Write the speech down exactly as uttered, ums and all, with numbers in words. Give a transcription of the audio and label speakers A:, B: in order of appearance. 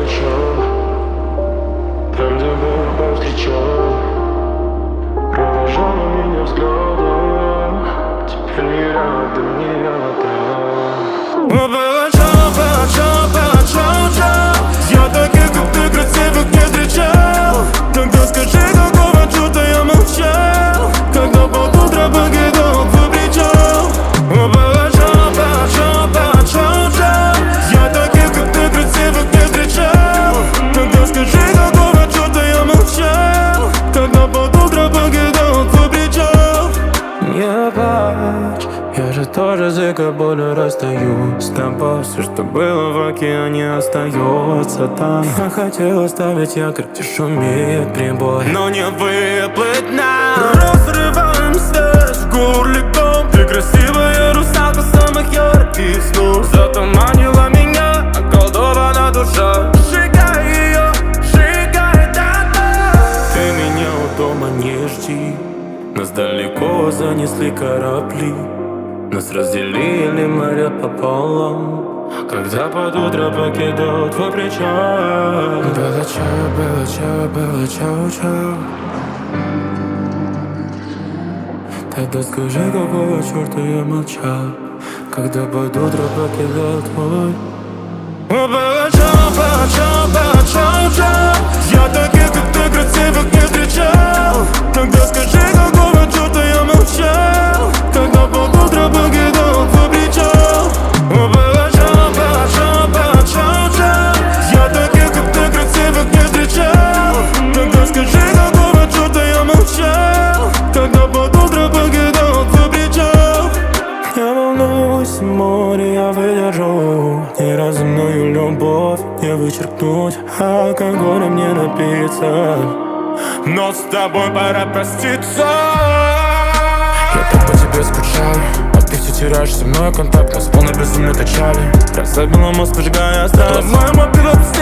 A: ночах, там, где Бог повстречал, провожала меня взглядом. Теперь не рядом, не рядом.
B: О, было чау, было чау, было чау, чау. Я таких, как ты, красивых не встречал. Тогда скажи, какого чёрта я молчал, когда под утро покидал твой причал. О, было чау, было чау, было чау, чау. Я таких, как ты, красивых не встречал. Тогда скажи, какого чёрта я молчал, когда под утро покидал твой причал. Не плачь, я же тоже с дикой болью расстаюсь с тобой. Все, что было в океане, остается там. Я хотел оставить якорь, где шумит прибой, но не выплыть нам. Разрываем связь в горле ком. Ты красивая русалка самых ярких снов. Затуманила меня, околдована душа. Сжигай ее, сжигай дотла. Ты меня у дома не жди. Нас далеко занесли корабли, нас разделили моря пополам, когда под утро покидал твой причал. Было чау, было чау, было чау-чау. Тогда скажи, какого черта я молчал, когда под утро покидал твой. О, было чау, было чау, было чау-чау. Я таких, как ты, красивых не встречал. Тогда скажи, какого черта я молчал, когда под утро покидал твой причал. О, было чау, было чау, было чау-чау. Я таких, как ты, красивых не встречал. Тогда скажи, какого черта я молчал, когда под утро покидал твой причал. Не волнуйся, море я выдержу. Ни разу мною любовь не вычеркнуть, алкоголем не напиться, но с тобой пора проститься. Я так по тебе скучаю, а ты все теряешь со мной контакт. Нас волны безумно качали, разобила мозг, выжигая страсть. Ломаем опилот.